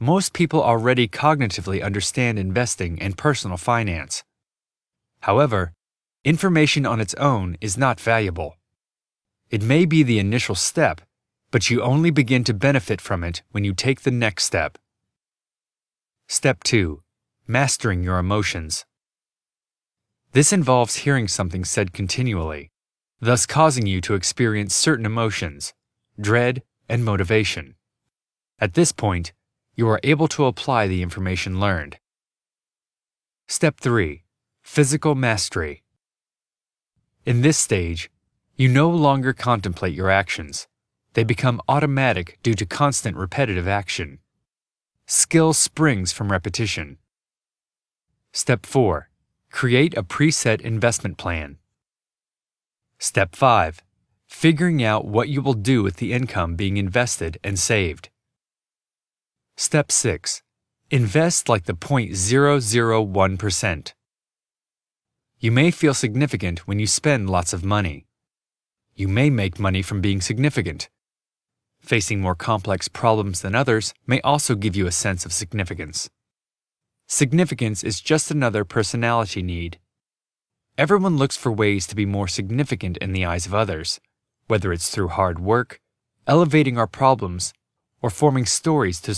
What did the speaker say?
Most people already cognitively understand investing and personal finance. However, information on its own is not valuable. It may be the initial step, but you only begin to benefit from it when you take the next step. Step 2. Mastering your emotions. This involves hearing something said continually, thus causing you to experience certain emotions, dread, and motivation. At this point, you are able to apply the information learned. Step 3. Physical mastery. In this stage, you no longer contemplate your actions. They become automatic due to constant repetitive action. Skill springs from repetition. Step 4. Create a preset investment plan. Step 5. Figuring out what you will do with the income being invested and saved. Step 6. Invest like the 0.001%. You may feel significant when you spend lots of money. You may make money from being significant. Facing more complex problems than others may also give you a sense of significance. Significance is just another personality need. Everyone looks for ways to be more significant in the eyes of others, whether it's through hard work, elevating our problems, or forming stories to